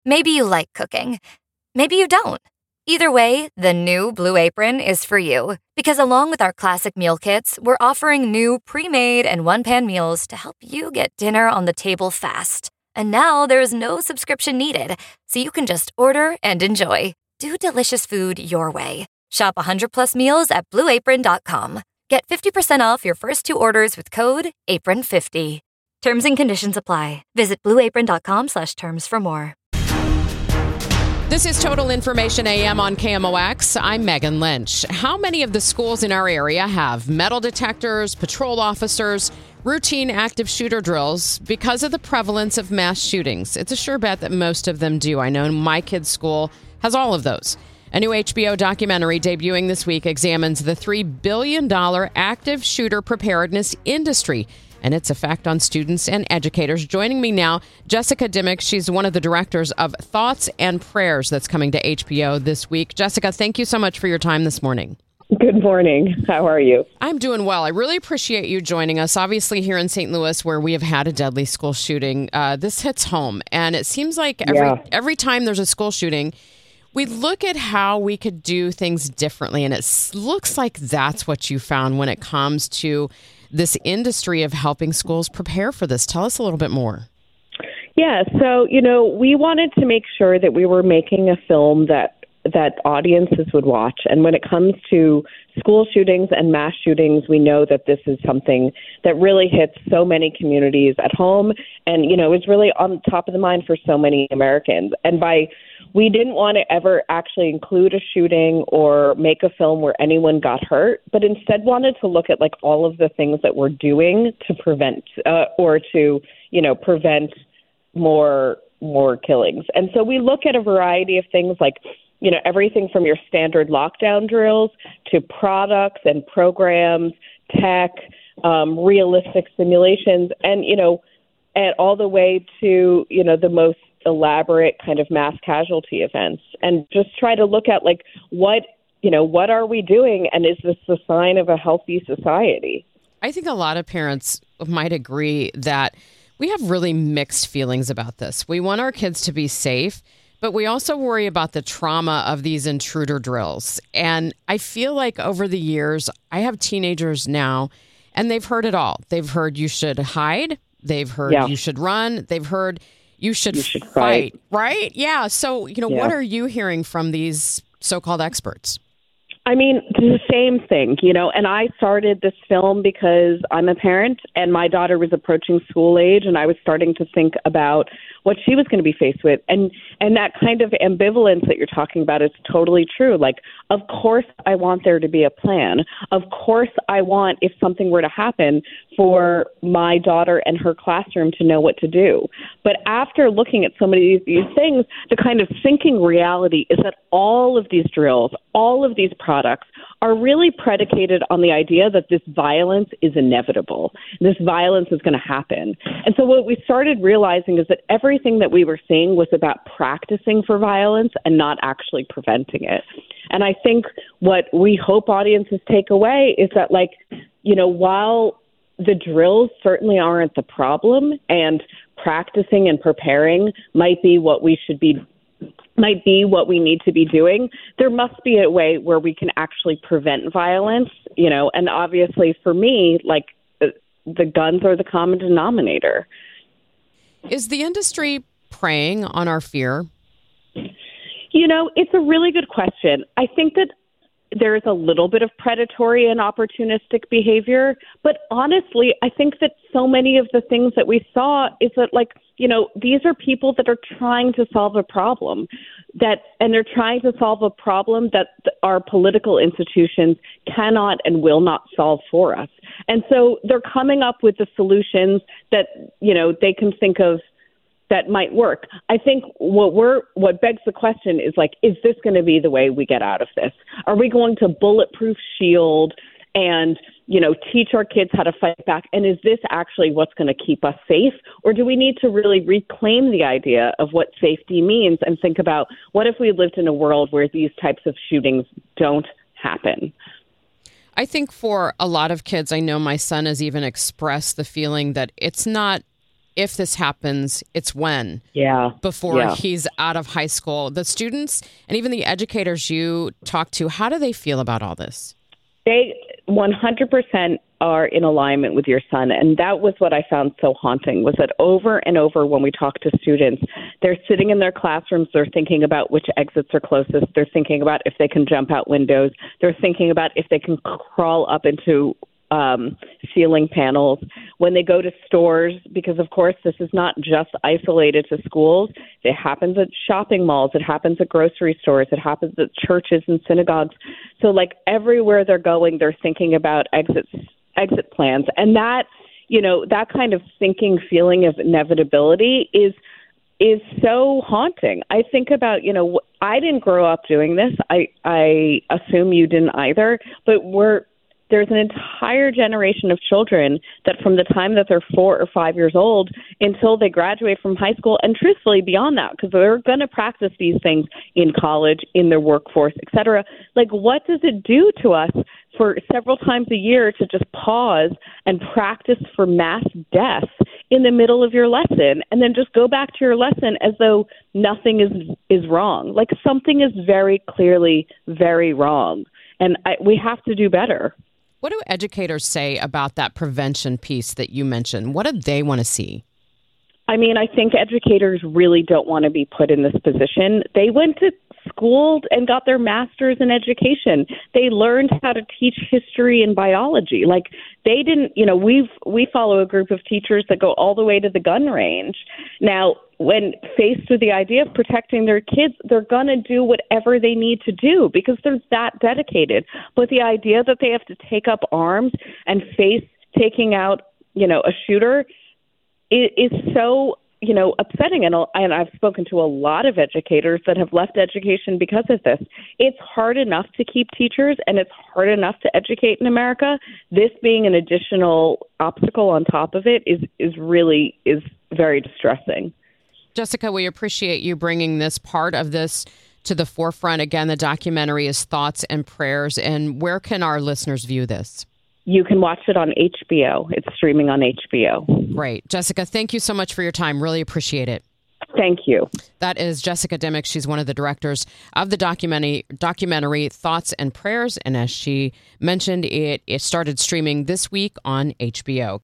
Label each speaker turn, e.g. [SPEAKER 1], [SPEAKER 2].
[SPEAKER 1] Maybe you like cooking. Maybe you don't. Either way, the new Blue Apron is for you. Because along with our classic meal kits, we're offering new pre-made and one-pan meals to help you get dinner on the table fast. And now there's no subscription needed, so you can just order and enjoy. Do delicious food your way. Shop 100 plus meals at blueapron.com. Get 50% off your first 2 orders with code APRON50. Terms and conditions apply. Visit blueapron.com/terms for more.
[SPEAKER 2] This is Total Information AM on KMOX. I'm Megan Lynch. How many of the schools in our area have metal detectors, patrol officers, routine active shooter drills because of the prevalence of mass shootings? It's a sure bet that most of them do. I know my kid's school has all of those. A new HBO documentary debuting this week examines the $3 billion active shooter preparedness industry and its effect on students and educators. Joining me now, Jessica Dimmick. She's one of the directors of Thoughts and Prayers that's coming to HBO this week. Jessica, thank you so much for your time this morning.
[SPEAKER 3] Good morning. How are you?
[SPEAKER 2] I'm doing well. I really appreciate you joining us. Obviously, here in St. Louis, where we have had a deadly school shooting, this hits home. And it seems like every time there's a school shooting, we look at how we could do things differently. And it looks like that's what you found when it comes to this industry of helping schools prepare for this. Tell us a little bit more.
[SPEAKER 3] Yeah, so, we wanted to make sure that we were making a film that audiences would watch. And when it comes to school shootings and mass shootings, we know that this is something that really hits so many communities at home and, is really on top of the mind for so many Americans. And we didn't want to ever actually include a shooting or make a film where anyone got hurt, but instead wanted to look at all of the things that we're doing to prevent prevent more killings. And so we look at a variety of things like, everything from your standard lockdown drills to products and programs, tech, realistic simulations, and all the way to, the most elaborate kind of mass casualty events, and just try to look at what are we doing, and is this a sign of a healthy society?
[SPEAKER 2] I think a lot of parents might agree that we have really mixed feelings about this. We want our kids to be safe, but we also worry about the trauma of these intruder drills. And I feel like over the years, I have teenagers now, and they've heard it all. They've heard you should hide. They've heard you should run. They've heard you should fight, right? Yeah. So, what are you hearing from these so-called experts?
[SPEAKER 3] I mean, the same thing, and I started this film because I'm a parent and my daughter was approaching school age, and I was starting to think about what she was going to be faced with. And that kind of ambivalence that you're talking about is totally true. Of course, I want there to be a plan. Of course, I want, if something were to happen, for my daughter and her classroom to know what to do. But after looking at so many of these things, the kind of sinking reality is that all of these drills, all of these products are really predicated on the idea that this violence is inevitable. This violence is going to happen. And so what we started realizing is that everything that we were seeing was about practicing for violence and not actually preventing it. And I think what we hope audiences take away is that, while the drills certainly aren't the problem, and practicing and preparing might be what we need to be doing, there must be a way where we can actually prevent violence, and obviously for me, the guns are the common denominator.
[SPEAKER 2] Is the industry preying on our fear?
[SPEAKER 3] It's a really good question. I think that there is a little bit of predatory and opportunistic behavior, but honestly, I think that so many of the things that we saw is that, these are people that are trying to solve a problem and they're trying to solve a problem that our political institutions cannot and will not solve for us. And so they're coming up with the solutions that, they can think of that might work. I think what begs the question is is this going to be the way we get out of this? Are we going to bulletproof shield and, teach our kids how to fight back? And is this actually what's going to keep us safe? Or do we need to really reclaim the idea of what safety means and think about what if we lived in a world where these types of shootings don't happen?
[SPEAKER 2] I think for a lot of kids, I know my son has even expressed the feeling that it's not if this happens, it's when. Before he's out of high school. The students and even the educators you talk to, how do they feel about all this?
[SPEAKER 3] They 100% are in alignment with your son. And that was what I found so haunting, was that over and over when we talk to students, they're sitting in their classrooms, they're thinking about which exits are closest, they're thinking about if they can jump out windows, they're thinking about if they can crawl up into ceiling panels. When they go to stores, because of course this is not just isolated to schools, it happens at shopping malls, it happens at grocery stores, it happens at churches and synagogues. So like everywhere they're going, they're thinking about exit plans. And that, that kind of thinking feeling of inevitability is so haunting. I think about, I didn't grow up doing this. I assume you didn't either, but there's an entire generation of children that from the time that they're 4 or 5 years old until they graduate from high school, and truthfully beyond that, because they're going to practice these things in college, in their workforce, et cetera. Like, what does it do to us for several times a year to just pause and practice for mass death in the middle of your lesson and then just go back to your lesson as though nothing is wrong? Like, something is very clearly very wrong, and we have to do better.
[SPEAKER 2] What do educators say about that prevention piece that you mentioned? What do they want to see?
[SPEAKER 3] I mean, I think educators really don't want to be put in this position. They went to school and got their master's in education. They learned how to teach history and biology. Like, they didn't, we follow a group of teachers that go all the way to the gun range. Now, when faced with the idea of protecting their kids, they're going to do whatever they need to do because they're that dedicated. But the idea that they have to take up arms and face taking out, a shooter is so, upsetting. And I've spoken to a lot of educators that have left education because of this. It's hard enough to keep teachers and it's hard enough to educate in America. This being an additional obstacle on top of it is really very distressing.
[SPEAKER 2] Jessica, we appreciate you bringing this part of this to the forefront. Again, the documentary is Thoughts and Prayers. And where can our listeners view this?
[SPEAKER 3] You can watch it on HBO. It's streaming on HBO.
[SPEAKER 2] Great. Jessica, thank you so much for your time. Really appreciate it.
[SPEAKER 3] Thank you.
[SPEAKER 2] That is Jessica Dimmock. She's one of the directors of the documentary Thoughts and Prayers. And as she mentioned, it started streaming this week on HBO.